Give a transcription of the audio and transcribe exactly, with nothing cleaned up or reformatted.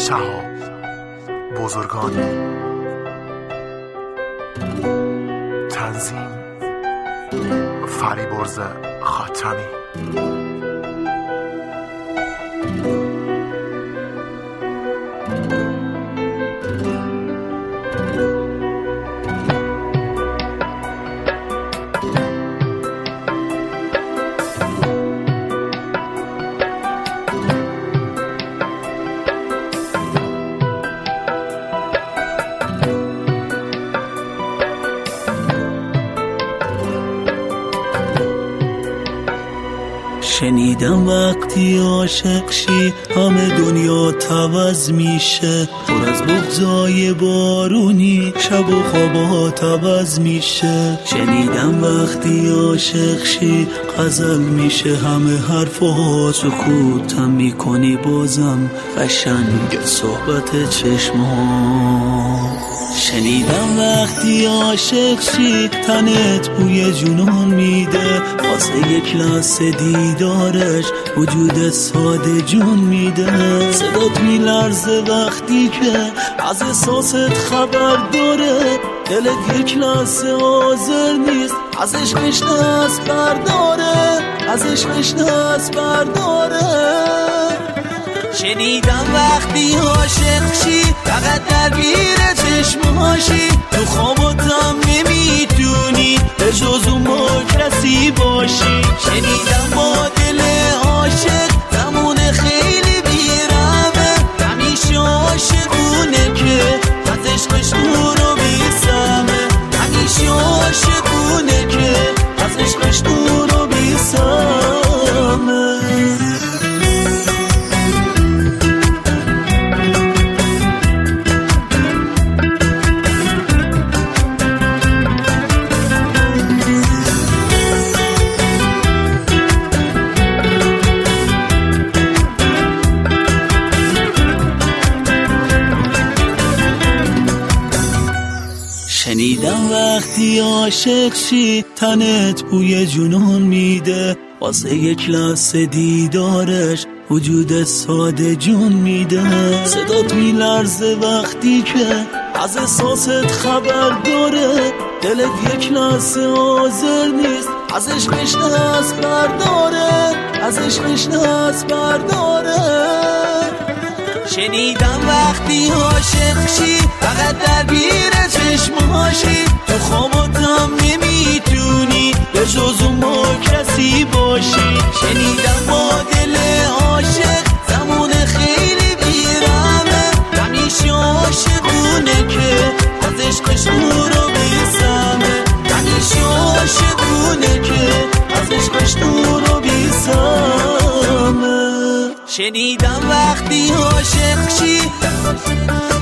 شهاب بزرگانی، تنظیم فریبرز خاتمی. شنیدم وقتی عاشق شی همه دنیا عوض میشه، پر از بغضای بارونی شب و خوابات عوض میشه. شنیدم وقتی عاشق شی غزل میشه همه حرفها، سکوتم میکنی بازم قشنگ صحبت چشمها. شنیدم وقتی عاشق شی تنت بوی جنون میده، واسه یک لحظه دیدارش وجود ساده جون میده. صدات میلرزه وقتی که از احساست خبر داره، دلت یک لحظه حاضر نیست از عشقش دست برداره، از عشقش دست برداره. شنیدم وقتی عاشق شی فقط درگیر چشمهاشی، تو خواباتم نمیتونی به جز اون با کسی باشی. شنیدم با دل عاشق زمان خیلی بیرمه، همیشه عاشقونه که از عشقش دور و بیسمه، همیشه عاشقونه که از عشقش دور و بیسمه. شنیدم وقتی عاشق شی تنت بوی جنون میده، واسه یک لحظه دیدارش وجود ساده جون میده. صدات میلرزه وقتی که از احساست خبر داره، دلت یک لحظه حاضر نیست از عشقش دست برداره، از عشقش دست برداره. شنیدم وقتی عاشق شی فقط درگیر چشمهاشی، تو خواباتم نمیتونی به جز اون با کسی باشی. شنیدم با دل عاشق زمان خیلی بیرمه، همیشه عاشقونه که از عشقش دور و بیسمه، همیشه عاشقونه که از عشقش دور و بیسمه. شنیدم وقتی عاشق شی